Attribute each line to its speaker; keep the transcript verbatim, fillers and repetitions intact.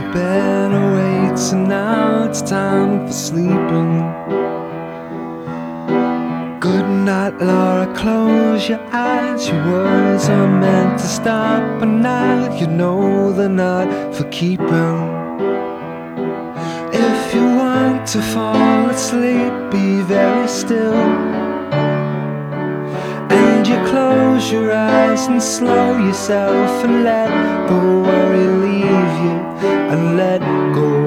Speaker 1: been awake, so now it's time for sleeping. Good night, Laura, close your eyes. Your words are meant to stop, but now you know they're not for keeping. If you want to fall asleep, be very still, and you close your eyes and slow yourself and let the worry leave you, and let go